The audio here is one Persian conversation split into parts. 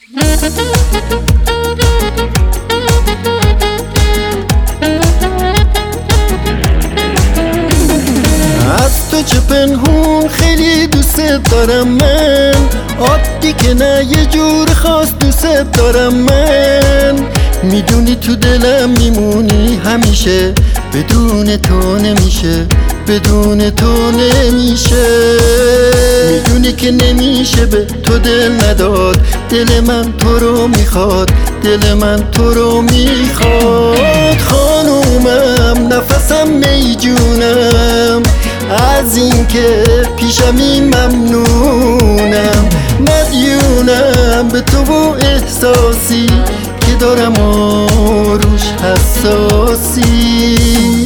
از تو چه پنهون خیلی دوست دارم من، عادی که نه یه جور خاص دوست دارم من. میدونی تو دلم میمونی همیشه، بدون تو نمیشه، بدون تو نمیشه. میدونی که نمیشه به تو دل نداد، دل من تو رو میخواد، دل من تو رو میخواد. خانومم نفسم میجونم، از این که پیشمی ممنونم. مدیونم به تو و احساسی که دارم روش حساسی.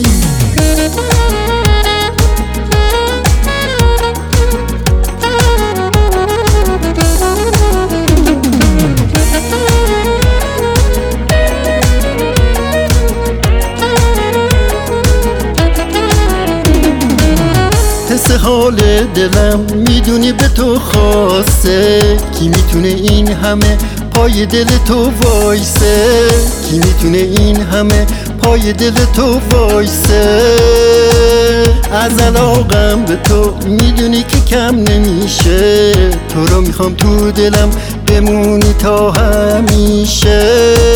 حس حال دلم میدونی به تو خاصه، کی میتونه این همه پای دل تو وایسه؟ کی میتونه این همه پای دل تو وایسه؟ از علاقم به تو میدونی که کم نمیشه، تو رو میخوام تو دلم بمونی تا همیشه.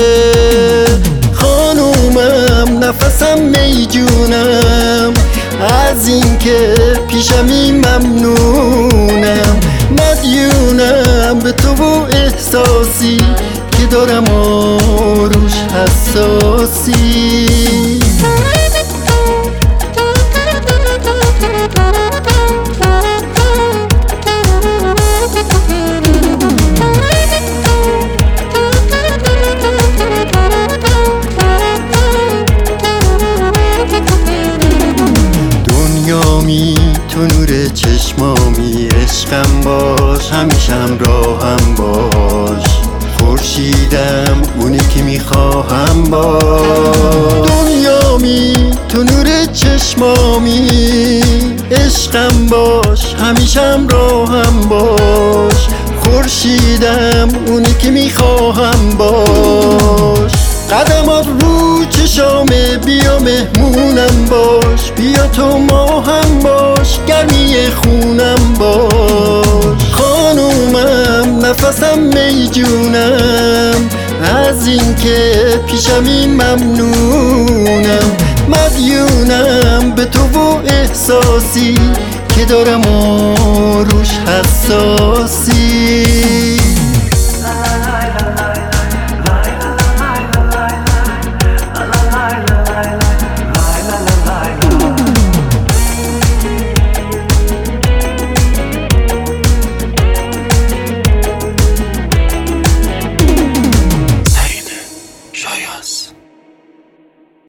خانومم نفسم میجونم، از این که پیشمی ممنونم. مدیونم به تو و احساسی که دارم روش حساسی. دنیامی تو نور چشمامی، عشقم باش همیشم راهم باش. خورشیدم اونی که میخواهم باش. دنیامی تو نور چشمامی، عشقم باش همیشم راهم باش. خورشیدم اونی که میخواهم باش. قدمات رو چشامه، بیا مهمونم باش، بیا تو ماهم باش، گرمی خونم باش. خانومم نفسم میجونم، از این که پیشمی ممنونم. مدیونم به تو و احساسی که دارم روش حساسی.